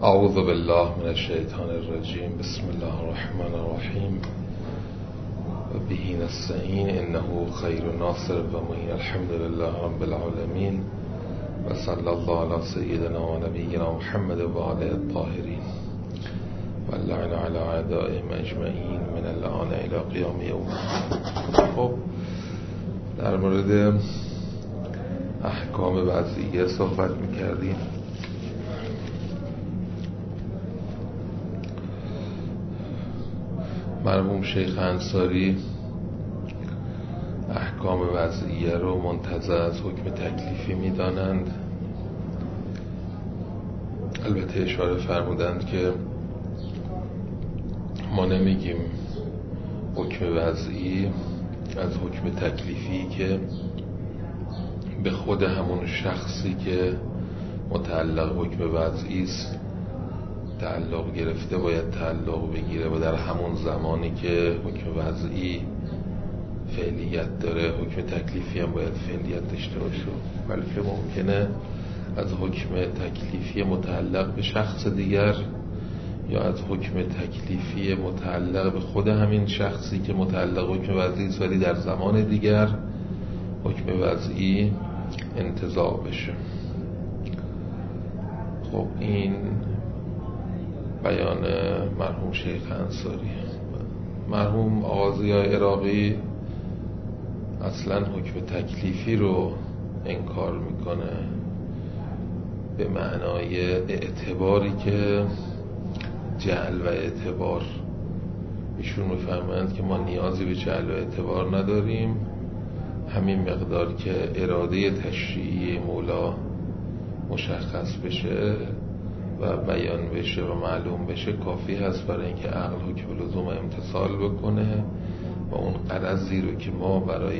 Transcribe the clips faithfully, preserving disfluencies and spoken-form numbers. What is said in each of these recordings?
اعوذ بالله من الشیطان الرجیم. بسم الله الرحمن الرحیم و به نستعین انه خیر ناصر و معین. الحمد لله رب العالمین و صلی الله علی سیدنا و نبینا محمد و آله الطاهرین و اللعن علی اعدائهم اجمعین من اللعان الی قیام یوم. خب در مورد احکام وضعیه صحبت میکردیم. مرحوم شیخ انصاری احکام وضعیه رو منتزع از حکم تکلیفی میدانند. البته اشاره فرمودند که ما نمیگیم حکم وضعی از حکم تکلیفی که به خود همون شخصی که متعلق حکم وضعی است تعلق گرفته باید تعلق بگیره و در همون زمانی که حکم وضعی فعلیت داره حکم تکلیفی هم باید فعلیت داشته باشه، بلکه ممکنه از حکم تکلیفی متعلق به شخص دیگر یا از حکم تکلیفی متعلق به خود همین شخصی که متعلق حکم وضعی است ولی در زمان دیگر حکم وضعی انتزاع بشه. خب این بیان مرحوم شیخ انصاری. مرحوم آقا ضیاء عراقی اصلا حکم تکلیفی رو انکار میکنه به معنای اعتباری که جعل و اعتبار. ایشون میفرمایند که ما نیازی به جعل و اعتبار نداریم، همین مقدار که اراده تشریعی مولا مشخص بشه و بیان بشه و معلوم بشه کافی هست برای اینکه عقل حکم لزوم امتثال بکنه و اون غرضی رو که ما برای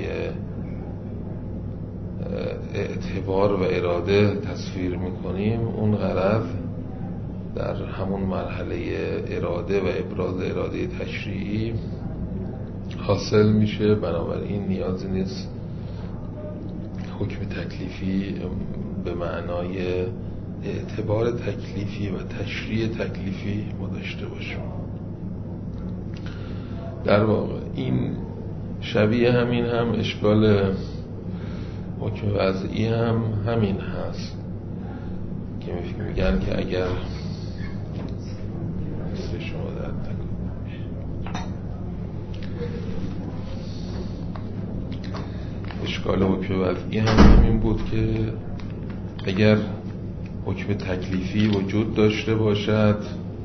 اعتبار و اراده تصویر میکنیم اون غرض در همون مرحله اراده و ابراز اراده تشریعی حاصل میشه. بنابراین نیازی نیست حکم تکلیفی به معنای اعتبار تکلیفی و تشریع تکلیفی ما داشته باشیم. در واقع این شبیه همین هم اشکال حکم وضعی هم همین هست که میگن که اگر شما اشکال حکم وضعی هم همین بود که اگر حکم تکلیفی وجود داشته باشد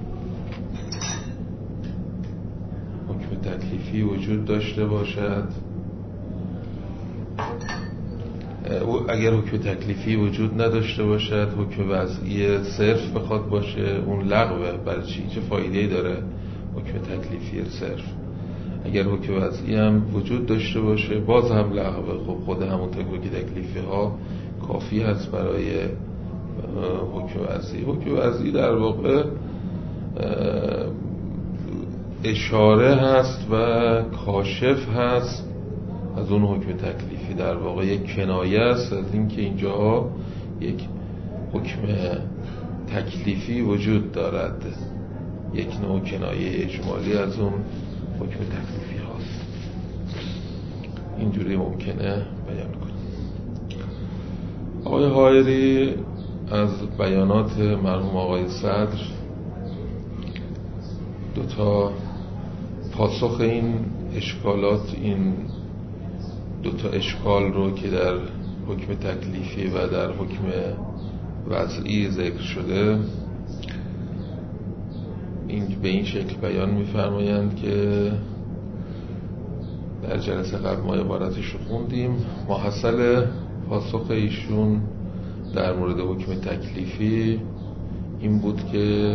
حکم تکلیفی وجود داشته باشد اگر حکم تکلیفی وجود نداشته باشد حکم وضعی صرف بخواد باشه اون لغوه. برای چی؟ چه فایده‌ای داره حکم تکلیفی صرف؟ اگر حکم وضعی هم وجود داشته باشه باز هم لغوه. خب خود همون حکم تکلیفی ها کافی هست برای حکم وضعی. حکم وضعی در واقع اشاره هست و کاشف هست از اون حکم تکلیفی. در واقع یک کنایه است از این که اینجا یک حکم تکلیفی وجود دارد، یک نوع کنایه اجمالی از اون حکم تکلیفی هاست. اینجوری ممکنه بیان کنم. آقای حائری از بیانات مرحوم آقای صدر دو تا پاسخ این اشکالات، این دو تا اشکال رو که در حکم تکلیفی و در حکم وضعی ذکر شده این به این شکل بیان می‌فرمایند که در جلسه قبل ما عبارتش رو خوندیم. محصل پاسخ ایشون در مورد حکم تکلیفی این بود که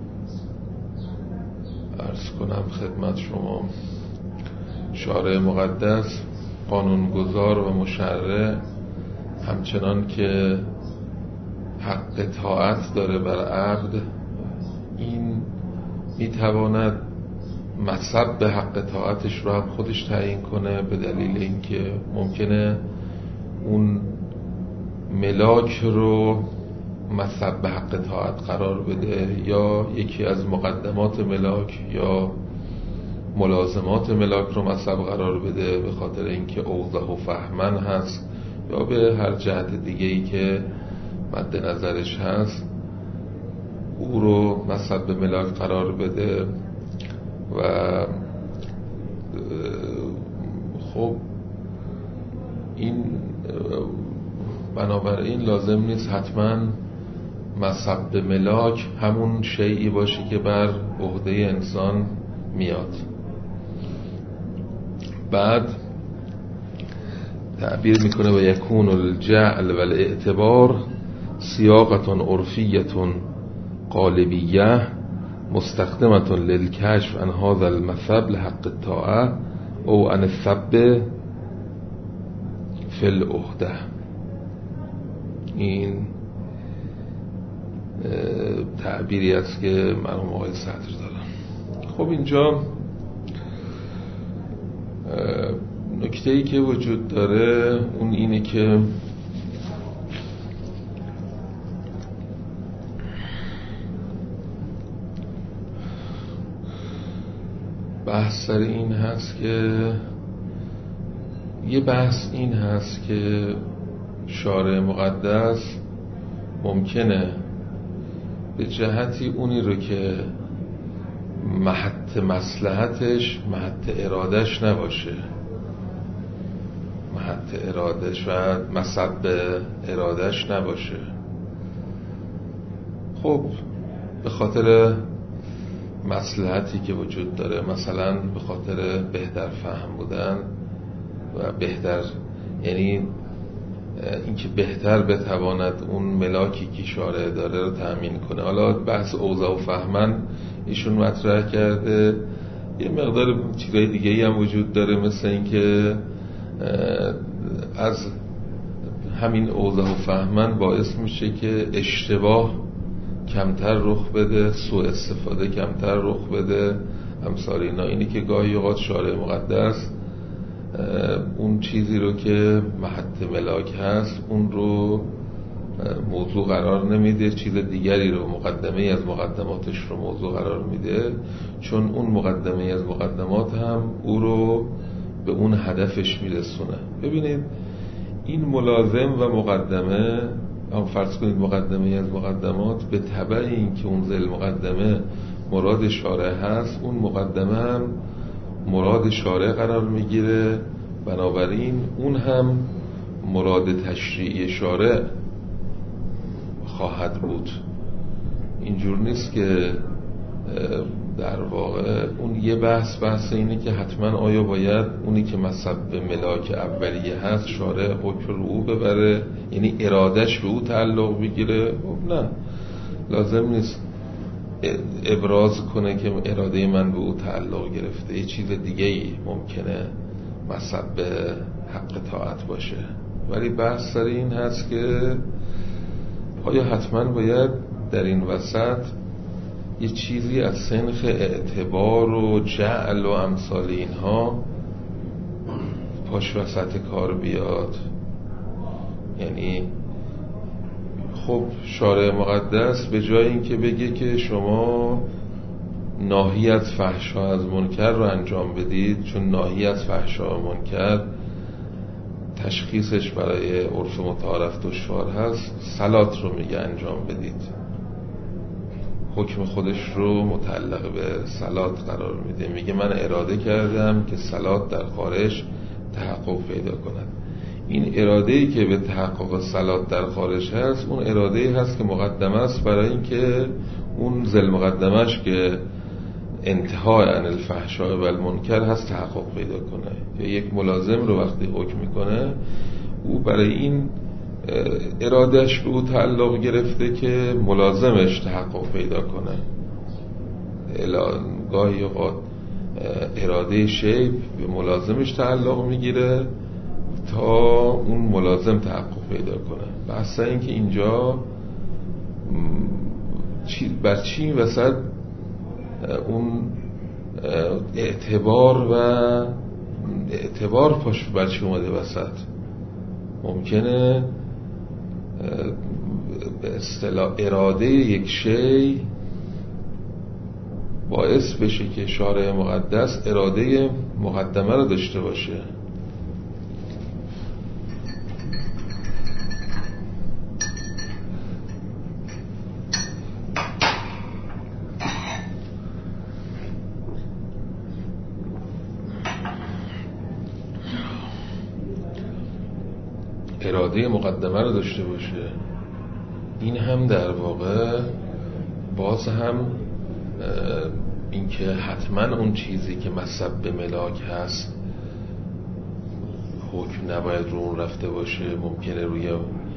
عرض کنم خدمت شما شارع مقدس قانونگذار و مشرع همچنان که حق طاعت داره بر عبد این میتواند مصب به حق طاعتش رو هم خودش تعیین کنه به دلیل اینکه ممکنه اون ملاک رو مصب به حق طاعت قرار بده، یا یکی از مقدمات ملاک یا ملازمات ملاک رو مصب قرار بده به خاطر اینکه اوضح و فهمن هست، یا به هر جهت دیگه‌ای که مد نظرش هست او رو مصب به ملاک قرار بده. و خب این بنابراین لازم نیست حتما مصب به ملاک همون شیئی باشه که بر عهده انسان میاد. بعد تعبیر میکنه و یکون الجعل و الاعتبار سیاقة عرفیة قالبیه مستخدمة للکشف عن هذا المثب لحق الطاعه او عن الثب فی العهده. این تعبیری است که مرحوم آقای صدر دارن. خب اینجا نکته‌ای که وجود داره اون اینه که بحث سر این هست که یه بحث این هست که شارع مقدس ممکنه به جهتی اونی رو که محط مصلحتش محط ارادش نباشه، محط ارادش و مصب ارادش نباشه، خب به خاطر مصلحتی که وجود داره، مثلا به خاطر بهتر فهم بودن و بهتر، یعنی اینکه بهتر بتواند اون ملاکی که شارع داره رو تأمین کنه. حالا بحث اوضاع و فهمن ایشون مطرح کرده، یه مقدار چیزای دیگه‌ای هم وجود داره، مثل اینکه از همین اوضاع و فهمن باعث میشه که اشتباه کمتر رخ بده، سوء استفاده کمتر رخ بده، امثال اینا. اینی که گاهی اوقات شارع مقدس اون چیزی رو که محط ملاک هست اون رو موضوع قرار نمیده، چیز دیگری رو، مقدمه از مقدماتش رو موضوع قرار میده، چون اون مقدمه از مقدمات هم او رو به اون هدفش میرسونه. ببینید این ملازم و مقدمه، هم فرض کنید مقدمه از مقدمات، به تبع این که اون ذل مقدمه مراد شارع هست، اون مقدمه هم مراد شارع قرار میگیره، بنابراین اون هم مراد تشریعی شارع خواهد بود. اینجور نیست که در واقع اون یه بحث بحث اینه که حتما آیا باید اونی که مصب ملاک اولیه هست شارع حکم رو او ببره، یعنی ارادش به او تعلق بگیره؟ نه، لازم نیست ابراز کنه که اراده من به او تعلق گرفته، یه چیز دیگه ای ممکنه مصب حق طاعت باشه. ولی بحث سر این هست که آیا حتما باید در این وسط یه چیزی از سنخ اعتبار و جعل و امثال اینها پاش وسط کار بیاد؟ یعنی خب شارع مقدس به جای اینکه بگه که شما ناهی از فحشا از منکر رو انجام بدید، چون ناهی از فحشا و منکر تشخیصش برای عرف متعارف دشوار هست، صلات رو میگه انجام بدید، حکم خودش رو متعلق به صلات قرار میده، میگه من اراده کردم که صلات در خارج تحقق پیدا کند. این اراده‌ای که به تحقق صلات در خارج هست، اون اراده‌ای هست که مقدمه است برای اینکه اون ذل مقدمش که انتهای عن الفحشاء و المنکر هست تحقق پیدا کنه. یا یک ملازم رو وقتی حکم میکنه، او برای این ارادهش به او تعلق گرفته که ملازمش تحقق پیدا کنه. گاهی اوقات اراده شی به ملازمش تعلق میگیره تا اون ملازم تحقق پیدا کنه. بحث این که اینجا بر چی وسط اون اعتبار و اعتبار پاش بر چی اومده وسط؟ ممکنه به اصطلاح اراده یک شی باعث بشه که شارع مقدس اراده مقدمه رو داشته باشه. اراده مقدمه رو داشته باشه. این هم در واقع باز هم این که حتما اون چیزی که مصب به ملاک هست حکم نباید رو اون رفته باشه، ممکنه روی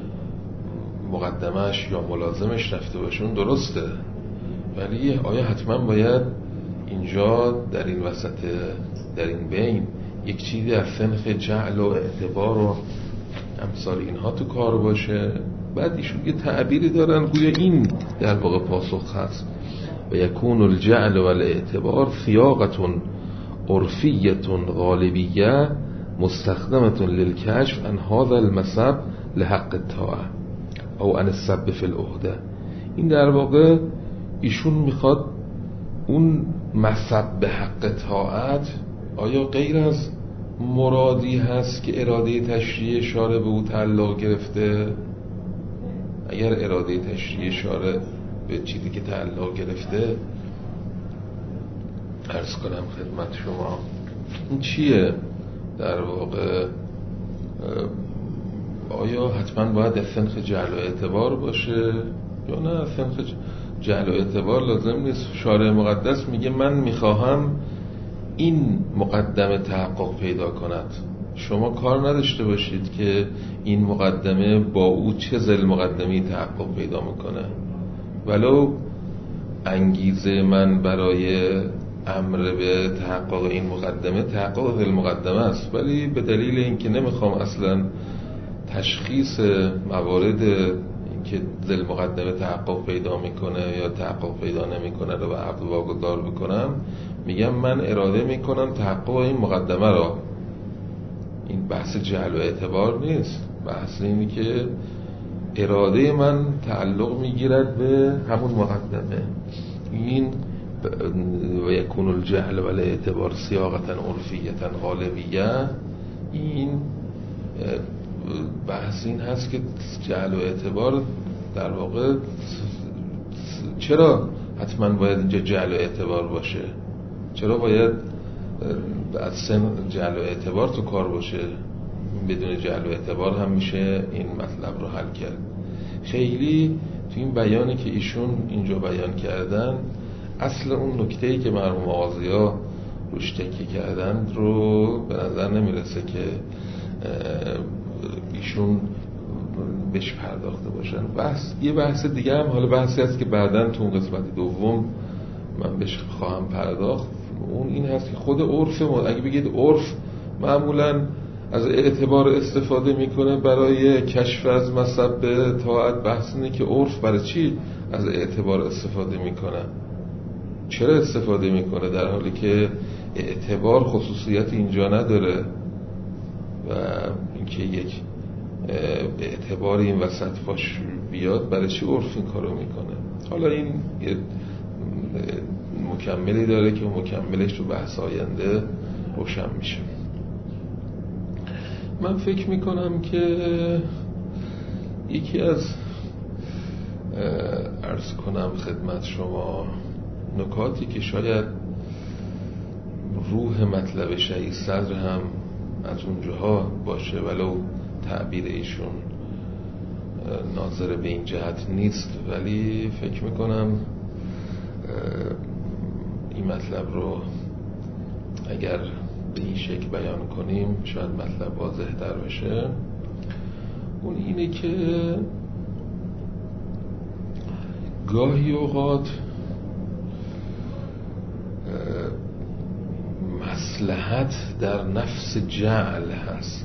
مقدمش یا ملازمش رفته باشه، اون درسته، ولی آیا حتما باید اینجا در این وسط، در این بین یک چیزی از سنخ جعل و اعتبار و امثال اینها تو کار باشه؟ بعد ایشون یه تعبیری دارن گویا این در واقع پاسخ هست: و یکون الجعل و الاعتبار سیاقت عرفیت غالبیه مستخدمت للکشف عن هذا المصب لحق الطاعه او عن السب فی العهده. این در واقع ایشون میخواد اون مصب به حق طاعت آیا غیر از مرادی هست که اراده تشریع شارع به او تعلق گرفته؟ اگر اراده تشریع شارع به چیزی که تعلق گرفته، عرض کنم خدمت شما این چیه در واقع؟ آیا حتما باید از سنخ جعل و اعتبار باشه یا نه؟ از سنخ جعل و اعتبار لازم نیست. شارع مقدس میگه من میخواهم این مقدمه تحقق پیدا کند، شما کار نداشته باشید که این مقدمه با او چه ذل مقدمه‌ای تحقق پیدا میکنه. ولو انگیزه من برای امر به تحقق این مقدمه تحقق ذل مقدمه است، ولی به دلیل اینکه نمیخوام اصلا تشخیص موارد که ذل مقدمه تحقق پیدا میکنه یا تحقق پیدا نمیکنه رو به عقل واگذار بکنم، میگم من اراده میکنم تحقق این مقدمه را. این بحث جعل و اعتبار نیست، بحث اینی که اراده من تعلق میگیرد به همون مقدمه. این و یکون الجهل و الاعتبار سیاقتا عرفیتا غالبیه، این بحث این هست که جهل و اعتبار در واقع چرا حتما باید اینجا جهل و اعتبار باشه؟ چرا باید از سن جهل و اعتبار تو کار باشه؟ بدون جهل و اعتبار هم میشه این مطلب رو حل کرد. خیلی تو این بیانی که ایشون اینجا بیان کردن اصل اون نکته‌ای که مرحوم آغازی‌ها روش تکیه کردن رو به نظر نمیرسه که ایشون بهش پرداخته باشن. بحث یه بحث دیگه هم، حالا بحثی هست که بعداً تو قسمت دوم من بهش خواهم پرداخت، اون این هست که خود عرف ما، اگه بگید عرف معمولاً از اعتبار استفاده میکنه برای کشف از مصب به طاعت، بحث اینه که عرف برای چی از اعتبار استفاده میکنه؟ چرا استفاده میکنه در حالی که اعتبار خصوصیت اینجا نداره و اینکه یک اعتبار این وسط فاش بیاد، برای چی عرف این کارو میکنه؟ حالا این یه مکملی داره که مکملش تو بحث آینده روشن میشه. من فکر میکنم که یکی از عرض کنم خدمت شما نکاتی که شاید روح مطلب شهید صدر هم از اونجاها باشه، ولو تعبیر ایشون ناظر به این جهت نیست، ولی فکر میکنم این مطلب رو اگر به این شکل بیان کنیم شاید مطلب واضح تر بشه. اون اینه که گاهی اوقات مصلحت در نفس جعل هست،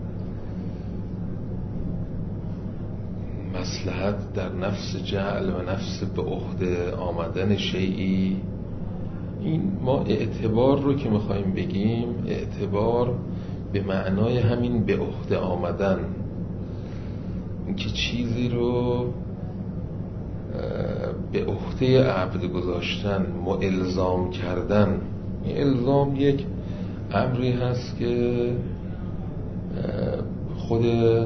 مصلحت در نفس جعل و نفس به عهده آمدن شیئی. این ما اعتبار رو که میخوایم بگیم، اعتبار به معنای همین به عهده آمدن، اینکه چیزی رو به عهده عبد گذاشتن، الزام کردن. این الزام یک امری هست که خود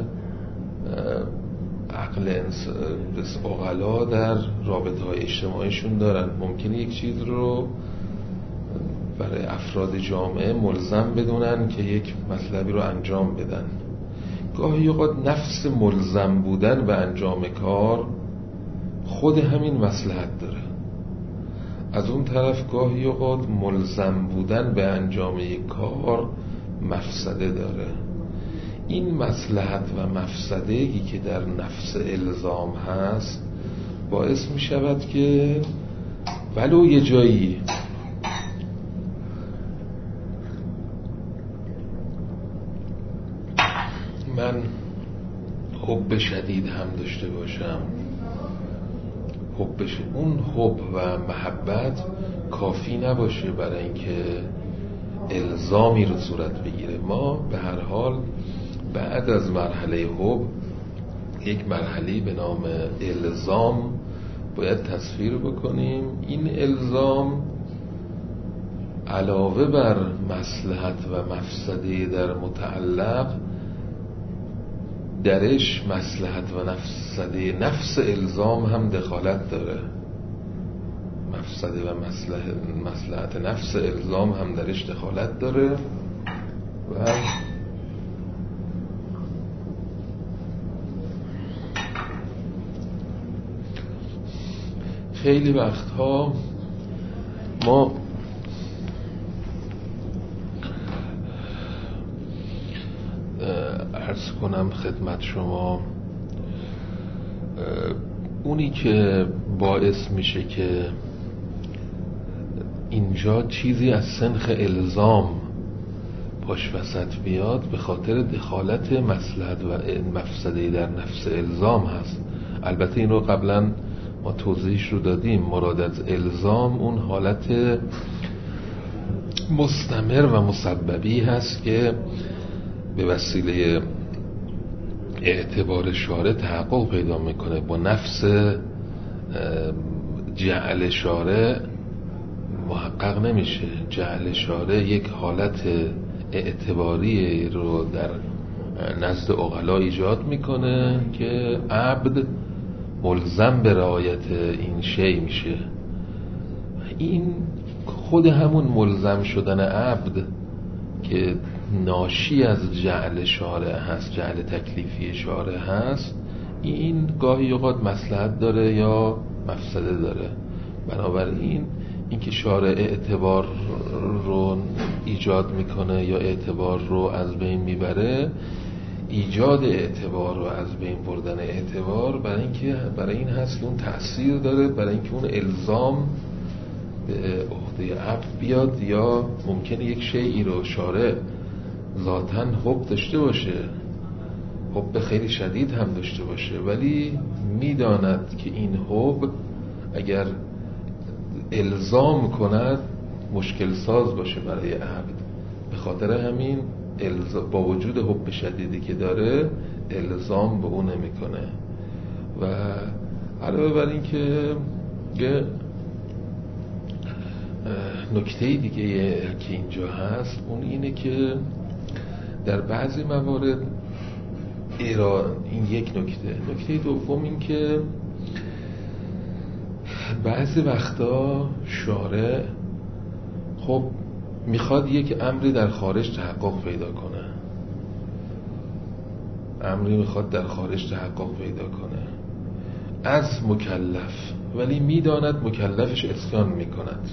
عقل عقلا در رابطه های اجتماعیشون دارن. ممکنه یک چیز رو برای افراد جامعه ملزم بدونن که یک مطلبی رو انجام بدن. گاهی اوقات نفس ملزم بودن به انجام کار خود همین مصلحت داره. از اون طرف گاهی اوقات ملزم بودن به انجام یک کار مفسده داره. این مصلحت و مفسده‌ای که در نفس الزام هست باعث می شود که ولو یه جایی من حب شدید هم داشته باشم، حب شد. اون حب و محبت کافی نباشه برای اینکه الزامی رو صورت بگیره. ما به هر حال بعد از مرحله حب یک مرحله به نام الزام باید تصویر بکنیم. این الزام علاوه بر مصلحت و مفسده در متعلق، درش مصلحت و مفسده نفس الزام هم دخالت داره. مفسده و مصلحت, مصلحت نفس الزام هم درش دخالت داره و خیلی وقتها ما عرض کنم خدمت شما، اونی که باعث میشه که اینجا چیزی از سنخ الزام پاش وسط بیاد به خاطر دخالت مصلحت و مفسده در نفس الزام هست. البته این رو قبلا ما توضیحش رو دادیم. مراد از الزام اون حالت مستمر و مسببی هست که به وسیله اعتبار شارع تحقق پیدا میکنه. با نفس جعل شارع محقق نمیشه. جعل شارع یک حالت اعتباری رو در نزد عقلا ایجاد میکنه که عبد ملزم به رعایت این شی میشه. این خود همون ملزم شدن عبد که ناشی از جعل شارع هست، جعل تکلیفی شارع هست، این گاهی اوقات مصلحت داره یا مفسده داره. بنابراین اینکه شارع اعتبار رو ایجاد میکنه یا اعتبار رو از بین میبره، ایجاد اعتبار و از بین بردن اعتبار برای اینکه برای این هست که اون تأثیر داره، برای اینکه اون الزام به عهده عبد بیاد. یا ممکنه یک شیئی رو شارع ذاتاً حب داشته باشه، حب خیلی شدید هم داشته باشه، ولی میداند که این حب اگر الزام کند مشکل ساز باشه برای عبد. به خاطر همین با وجود حب شدیدی که داره الزام به اون نمیکنه. و علاوه بر این که یه نکته دیگه که اینجا هست اون اینه که در بعضی موارد ایران این یک نکته نکته دوم این که بعضی وقتا شارع خب میخواد یک امری در خارج تحقق پیدا کنه، امری میخواد در خارج تحقق پیدا کنه از مکلف، ولی میداند مکلفش عصیان میکند.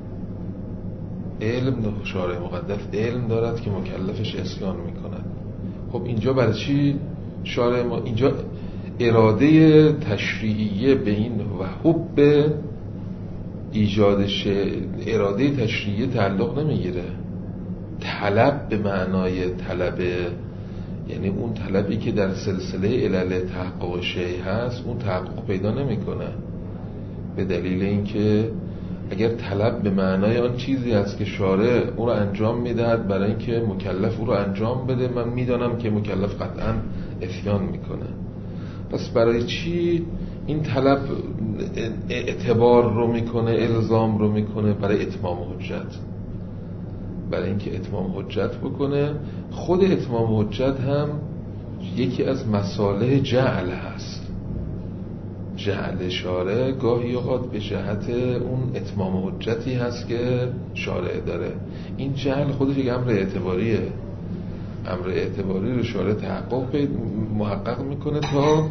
علم شارع مقدس علم دارد که مکلفش عصیان میکند. خب اینجا برای چی شارع ما اینجا اراده تشریعیه به این و حب ایجادش اراده تشریعیه تعلق نمیگیره. طلب به معنای طلب، یعنی اون طلبی که در سلسله علل تحقق شیء هست اون تحقق پیدا نمیکنه، به دلیل اینکه اگر طلب به معنای آن چیزی است که شارع او رو انجام میدهد برای اینکه مکلف او رو انجام بده، من میدانم که مکلف قطعا عصیان میکنه، پس برای چی این طلب اعتبار رو میکنه، الزام رو میکنه برای اتمام حجت، برای اینکه اتمام حجت بکنه. خود اتمام حجت هم یکی از مصالح جعل هست. جعل شارع گاهی اوقات به جهت اون اتمام حجتی هست که شارع داره. این جعل خودش یک امر اعتباریه، امر اعتباری رو شارع تحقق محقق میکنه تا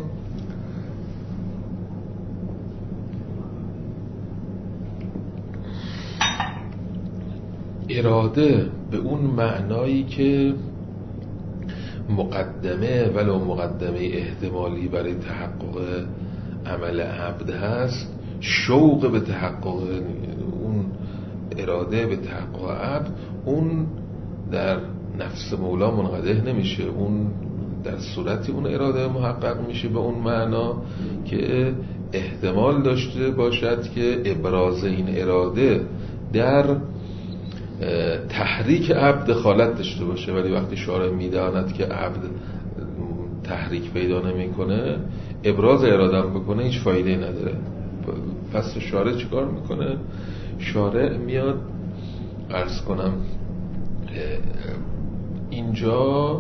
اراده به اون معنایی که مقدمه ولو مقدمه احتمالی برای تحقق عمل عبد هست، شوق به تحقق اون اراده به تحقق عبد، اون در نفس مولا منقدح نمیشه، اون در صورتی اون اراده محقق میشه به اون معنا که احتمال داشته باشد که ابراز این اراده در تحریک عبد دخالت داشته باشه. ولی وقتی شارع میداند که عبد تحریک پیدا نمیکنه، ابراز اراده بکنه هیچ فایده نداره. پس شارع چیکار میکنه؟ شارع میاد عرض کنم اینجا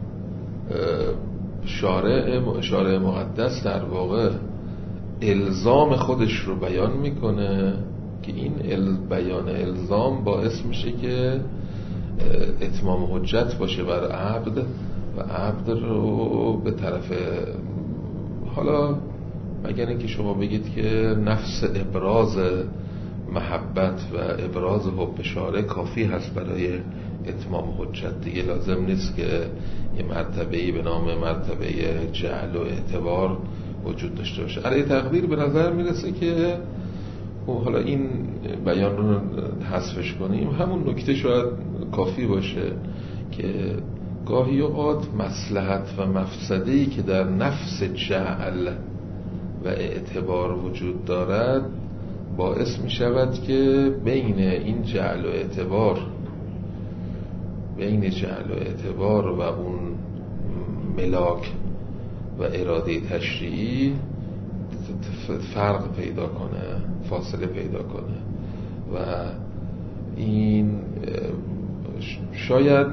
شارع شارع مقدس در واقع الزام خودش رو بیان میکنه که این بیان الزام باعث میشه که اتمام حجت باشه بر عبد و عبد رو به طرف، حالا مگر اینکه شما بگید که نفس ابراز محبت و ابراز حب شارع کافی هست برای اتمام حجت، دیگه لازم نیست که یه مرتبه‌ای به نام مرتبه جعل و اعتبار وجود داشته باشه. علی تقدیر به نظر میرسه که حالا این بیان رو حذفش کنیم، همون نکته شاید کافی باشه که گاهی اوقات مصلحت و مفسده‌ای که در نفس جعل و اعتبار وجود دارد باعث می شود که بین این جعل و اعتبار بین جعل و اعتبار و اون ملاک و اراده تشریعی فرق پیدا کنه، فاصله پیدا کنه و این شاید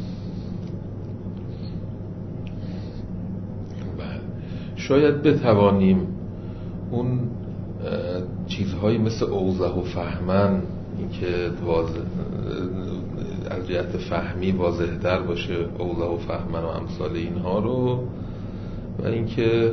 شاید بتوانیم اون چیزهایی مثل اوضح و فهمن، این که واضح از جهت فهمی واضح در باشه، اوضح و فهمن و امثال اینها رو، و اینکه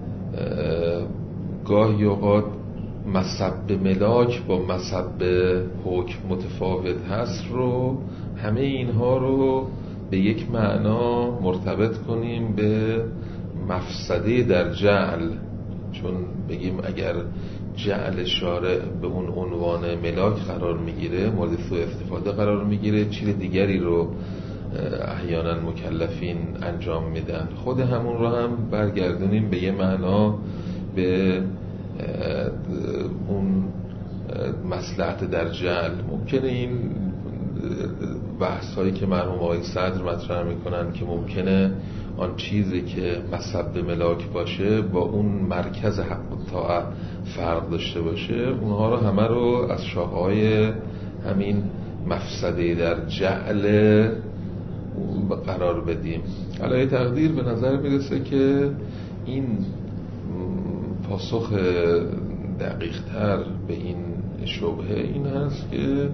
گاهی اوقات مصب ملاک با مصب حکم متفاوت هست رو، همه اینها رو به یک معنا مرتبط کنیم به مفسده در جعل. چون بگیم اگر جعل شارع به اون عنوان ملاک قرار میگیره، مورد سوء استفاده قرار میگیره، چیز دیگری رو احیانا مکلفین انجام میدن، خود همون رو هم برگردونیم به یه معنا به اون مصلحت در جعل. ممکنه این بحث هایی که مرحوم آقای صدر مطرح میکنن که ممکنه آن چیزی که مصب ملاک باشه با اون مرکز حق و طاعت فرق داشته باشه، اونها رو همه رو از شاخه‌های همین مفسده در جعل قرار بدیم. علی تقدیر به نظر میرسه که این پاسخ دقیق تر به این شبهه این هست که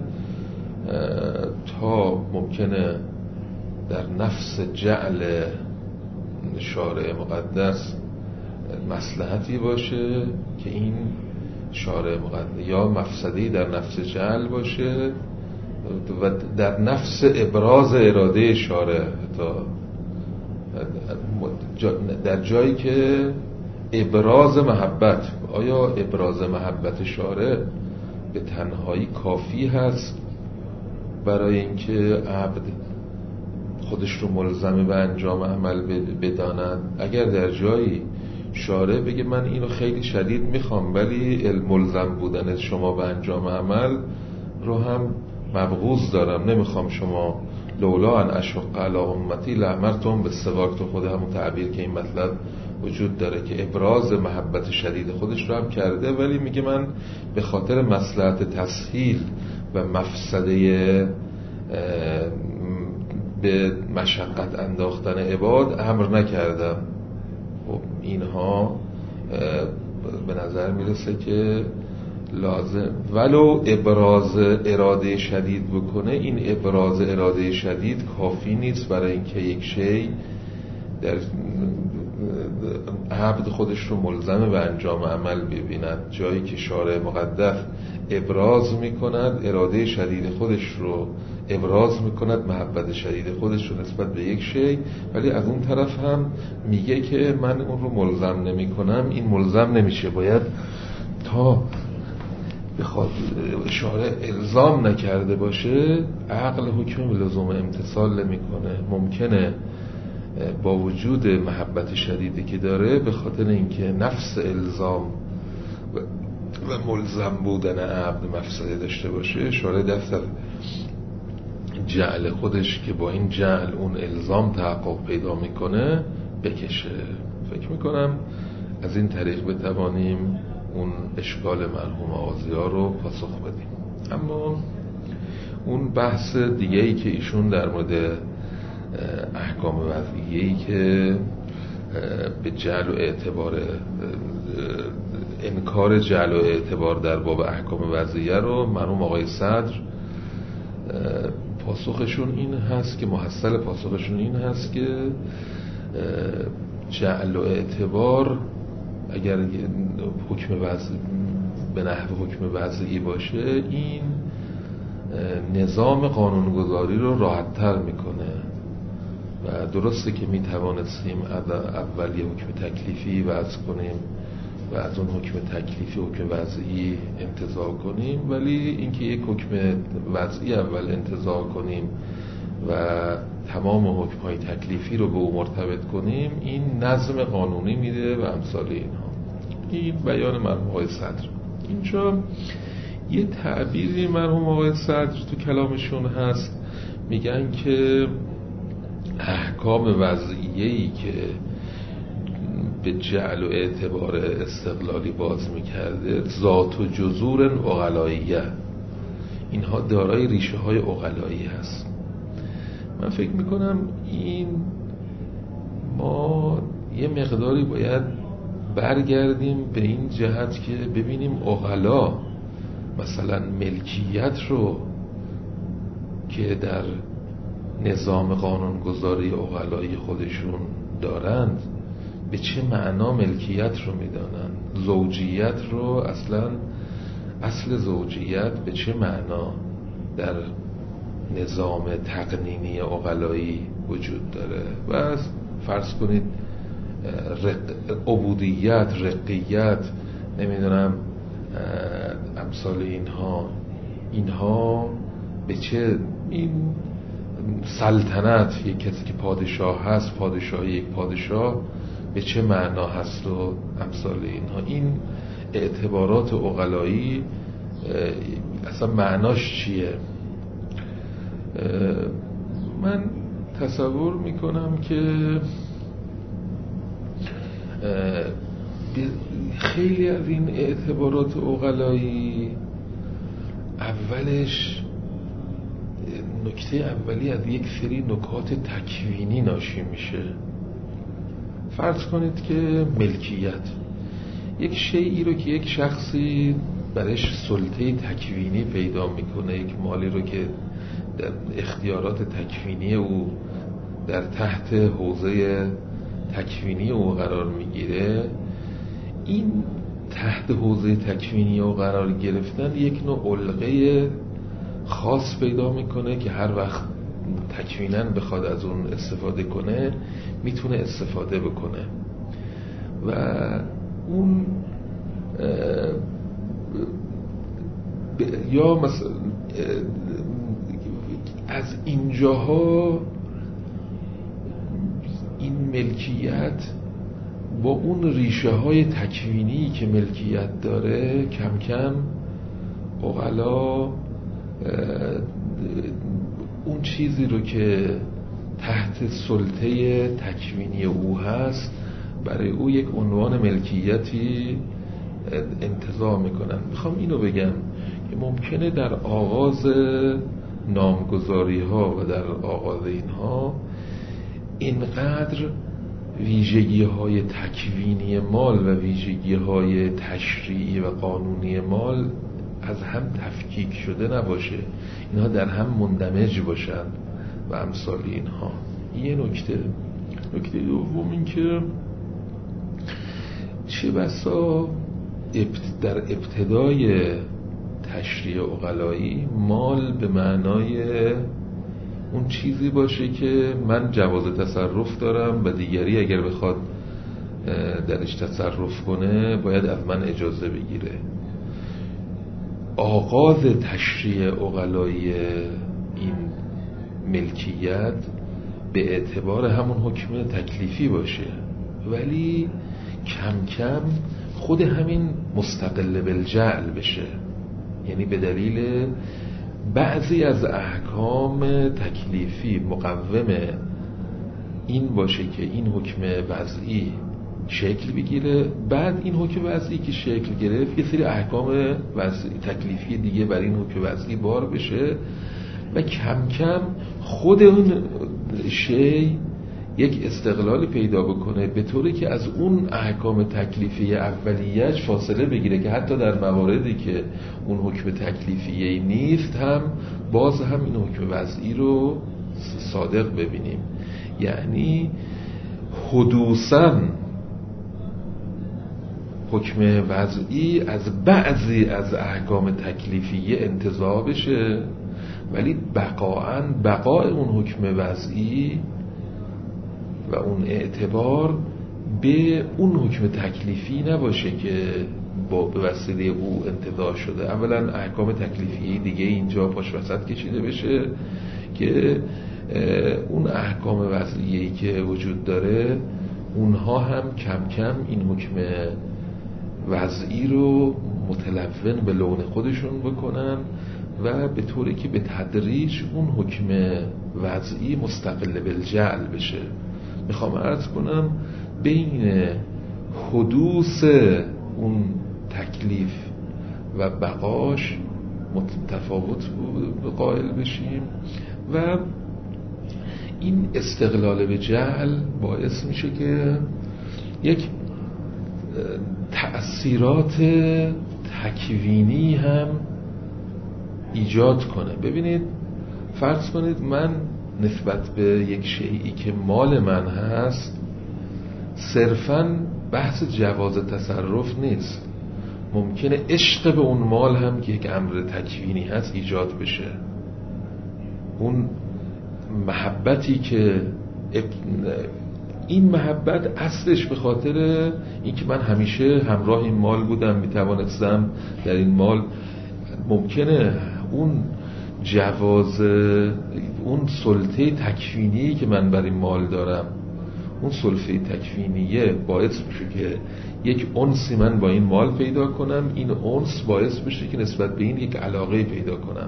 تا ممکنه در نفس جعل شارع مقدس مصلحتی باشه که این شارع مقدس یا مفسدی در نفس جعل باشه و در نفس ابراز اراده شارع، در جایی که ابراز محبت، آیا ابراز محبت شارع به تنهایی کافی هست برای اینکه عبد خودش رو ملزم به انجام عمل بداند؟ اگر در جایی شارع بگه من اینو خیلی شدید میخوام ولی ملزم بودن شما به انجام عمل رو هم مبغوض دارم، نمیخوام شما لولا ان اشق علی امتی لامرتهم بالسواک، تو خود همون تعبیر که این مطلب وجود داره که ابراز محبت شدید خودش رو هم کرده، ولی میگه من به خاطر مصلحت تسهیل و مفسده به مشقت انداختن عباد امر نکردم. خب اینها به نظر میرسه که لازم ولو ابراز اراده شدید بکنه، این ابراز اراده شدید کافی نیست برای اینکه یک شی در عبد خودش رو ملزم به انجام عمل ببیند. جایی که شارع مقدس ابراز میکند اراده شدید خودش رو، ابراز میکند محبت شدید خودش رو نسبت به یک شی، ولی از اون طرف هم میگه که من اون رو ملزم نمی کنم، این ملزم نمیشه، باید تا بخواد شارع الزام نکرده باشه عقل حکم لزوم امتثال نمیکنه. ممکنه با وجود محبت شدیدی که داره به خاطر اینکه نفس الزام و ملزم بودن عبد مفسده داشته باشه، شارع دست از جعل خودش که با این جعل اون الزام تحقق پیدا میکنه بکشه. فکر میکنم از این طریق بتوانیم اون اشکال مرحوم آغازی‌ها رو پاسخ بدیم. اما اون بحث دیگه‌ای که ایشون در مورد احکام وضعیه‌ای که به جعل و اعتبار، انکار جعل و اعتبار در باب احکام وضعیه رو مرحوم آقای صدر پاسخشون این هست که محصل پاسخشون این هست که جعل و اعتبار اگر حکم وضع به نحو حکم وضعی باشه، این نظام قانونگذاری رو راحت‌تر میکنه و درسته که میتوانستیم اول یه حکم تکلیفی وضع کنیم و از اون حکم تکلیفی حکم وضعی انتزاع کنیم، ولی اینکه یک حکم وضعی اول انتزاع کنیم و تمام حکم‌های تکلیفی رو به او مرتبط کنیم، این نظم قانونی میده و امثال اینها. این بیان مرحوم آقای صدر. اینجا یه تعبیری مرحوم آقای صدر تو کلامشون هست، میگن که احکام وضعیه‌ای که به جعل و اعتبار استقلالی باز میکرده ذات و جذور عقلاییه، اینها دارای ریشه های عقلایی هست. من فکر میکنم این ما یه مقداری باید برگردیم به این جهت که ببینیم عقلا مثلا ملکیت رو که در نظام قانونگذاری عقلایی خودشون دارند به چه معنا ملکیت رو میدانن، زوجیت رو اصلا اصل زوجیت به چه معنا در نظام تقنینی عقلایی وجود داره و فرض کنید رق... عبودیت، رقیت، نمیدونم امثال اینها اینها به چه، این سلطنت یک کسی که پادشاه هست، پادشاهی یک پادشاه به چه معنا هست و امثال اینها، این اعتبارات عقلایی اصلا معناش چیه؟ من تصور میکنم که خیلی از این اعتبارات عقلایی اولش نکته اولی از یک سری نکات تکوینی ناشی میشه. فرض کنید که ملکیت یک شیئی رو که یک شخصی برش سلطه تکوینی پیدا میکنه، یک مالی رو که در اختیارات تکوینی او در تحت حوزه تکوینی او قرار میگیره، این تحت حوزه تکوینی او قرار گرفتن یک نوع علقه خاص پیدا میکنه که هر وقت تکویناً بخواد از اون استفاده کنه میتونه استفاده بکنه و اون یا مثلا از اینجاها این ملکیت با اون ریشه های تکوینی که ملکیت داره کم کم عقلا اون چیزی رو که تحت سلطه تکوینی او هست برای او یک عنوان ملکیتی انتزاع میکنن. میخوام اینو بگم که ممکنه در آغاز نامگذاری ها و در آغاز اینها اینقدر ویژگی های تکوینی مال و ویژگی های تشریعی و قانونی مال از هم تفکیک شده نباشه، اینها در هم مندمج باشن و امثال اینها. یه نکته نکته دوم این که چه بسا در ابتدای تشریع عقلایی مال به معنای اون چیزی باشه که من جواز تصرف دارم و دیگری اگر بخواد درش تصرف کنه باید از من اجازه بگیره. آغاز تشریع عقلایی این ملکیت به اعتبار همون حکم تکلیفی باشه، ولی کم کم خود همین مستقل بالجعل بشه، یعنی به دلیل بعضی از احکام تکلیفی مقوم این باشه که این حکم وضعی شکل بگیره، بعد این حکم وضعی که شکل گرفت یه سری احکام وضعی تکلیفی دیگه بر این حکم وضعی بار بشه و کم کم خود اون شی یک استقلالی پیدا بکنه به طوری که از اون احکام تکلیفی اولیه‌اش فاصله بگیره که حتی در مواردی که اون حکم تکلیفی نیست هم باز هم این حکم وضعی رو صادق ببینیم. یعنی حدوثاً حکم وضعی از بعضی از احکام تکلیفی انتزاع بشه، ولی بقاءً بقای اون حکم وضعی و اون اعتبار به اون حکم تکلیفی نباشه که با به وسیله او انتزاع شده. اولا احکام تکلیفی دیگه اینجا پاش وسط کشیده بشه که اون احکام وضعیه‌ای که وجود داره اونها هم کم کم این حکم وضعی رو متلون به لون خودشون بکنن و به طوری که به تدریج اون حکم وضعی مستقل بالجعل بشه. میخوام عرض کنم بین حدوث اون تکلیف و بقاش تفاوت قائل بشیم و این استقلال به جعل باعث میشه که یک تأثیرات تکوینی هم ایجاد کنه. ببینید فرض کنید من نسبت به یک شیئی که مال من هست صرفاً بحث جواز تصرف نیست، ممکنه عشق به اون مال هم که یک امر تکوینی هست ایجاد بشه. اون محبتی که این محبت اصلش به خاطر اینکه من همیشه همراه این مال بودم، میتوانستم در این مال، ممکنه اون جواز اون سلطه تکوینی که من بر این مال دارم، اون سلطه تکوینیه باعث میشه که یک انسی من با این مال پیدا کنم، این انس باعث بشه که نسبت به این یک علاقه پیدا کنم.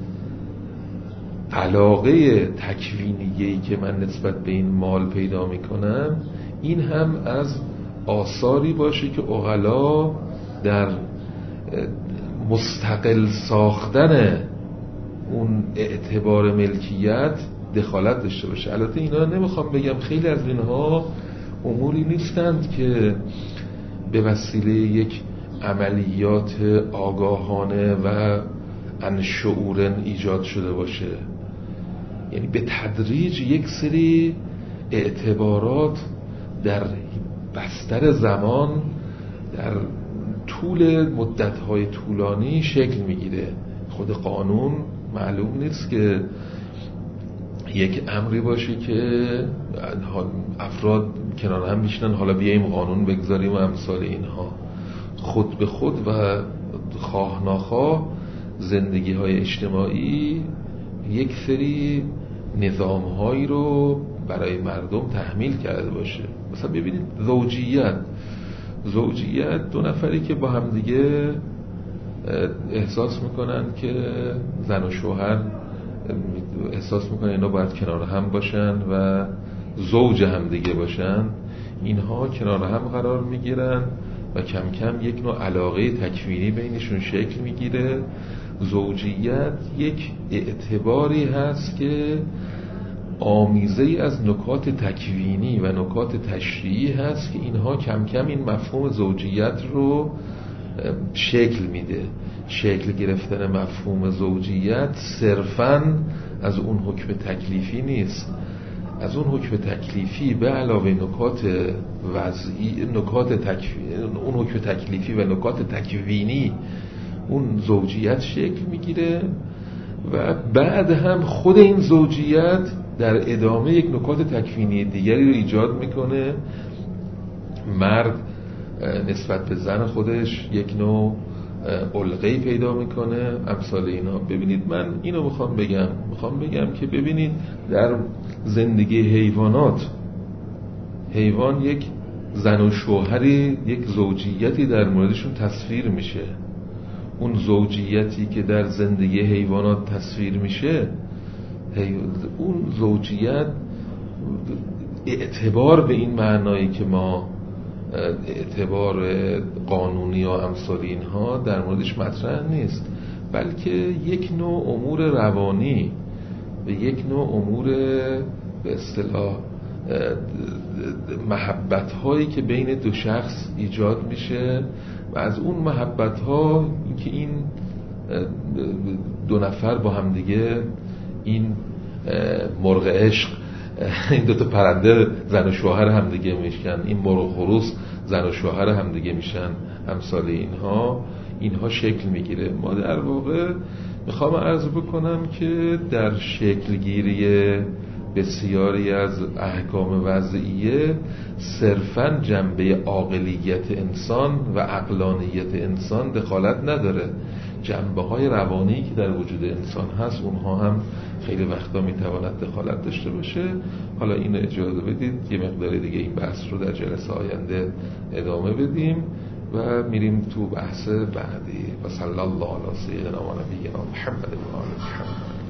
علاقه تکوینیه‌ای که من نسبت به این مال پیدا میکنم این هم از آثاری باشه که عقلا در مستقل ساختن اون اعتبار ملکیت دخالت داشته باشه. البته اینا نمیخوام بگم خیلی از اینها اموری نیستند که به وسیله یک عملیات آگاهانه و عن شعورن ایجاد شده باشه، یعنی به تدریج یک سری اعتبارات در بستر زمان در طول مدت‌های طولانی شکل میگیره. خود قانون معلوم نیست که یک امری باشه که افراد کنار هم میشنن حالا بیاییم قانون بگذاریم و امثال اینها. خود به خود و خواه ناخواه زندگی های اجتماعی یک سری نظام هایی رو برای مردم تحمیل کرده باشه. مثلا ببینید زوجیت زوجیت دو نفری که با هم دیگه احساس میکنن که زن و شوهر احساس میکنن اینا باید کنار هم باشن و زوج هم دیگه باشن، اینها کنار هم قرار میگیرن و کم کم یک نوع علاقه تکوینی بینشون شکل میگیره. زوجیت یک اعتباری هست که آمیزه ای از نکات تکوینی و نکات تشریعی هست که اینها کم کم این مفهوم زوجیت رو شکل میده. شکل گرفتن مفهوم زوجیت صرفاً از اون حکم تکلیفی نیست. از اون حکم تکلیفی به علاوه نکات وضعی، نکات تکوینی، اون حکم تکلیفی و نکات تکوینی اون زوجیت شکل میگیره و بعد هم خود این زوجیت در ادامه یک نکات تکوینی دیگری رو ایجاد میکنه. مرد نسبت به زن خودش یک نوع علقه‌ای پیدا میکنه، امثال اینا. ببینید من اینو میخوام بگم میخوام بگم که ببینید در زندگی حیوانات، حیوان یک زن و شوهری، یک زوجیتی در موردشون تصویر میشه. اون زوجیتی که در زندگی حیوانات تصویر میشه، اون زوجیت اعتبار به این معنایی که ما اعتبار قانونی و امثال اینها در موردش مطرح نیست، بلکه یک نوع امور روانی و یک نوع امور به اصطلاح محبت هایی که بین دو شخص ایجاد میشه و از اون محبت ها که این دو نفر با هم دیگه، این مرغ عشق، این دوتا پرنده زن و شوهر هم دیگه میشن، این مرغ و خروس زن و شوهر هم دیگه میشن، امثال اینها اینها شکل میگیره. ما در واقع میخوام عرض بکنم که در شکلگیری بسیاری از احکام وضعیه صرفاً جنبه عاقلیت انسان و عقلانیت انسان دخالت نداره. جنبه های روانی که در وجود انسان هست اونها هم خیلی وقتا میتواند دخالت داشته باشه. حالا این اجازه بدید یه مقدار دیگه این بحث رو در جلسه آینده ادامه بدیم و میریم تو بحث بعدی. و صلی الله علی سیدنا و نبینا محمد و آله محمد.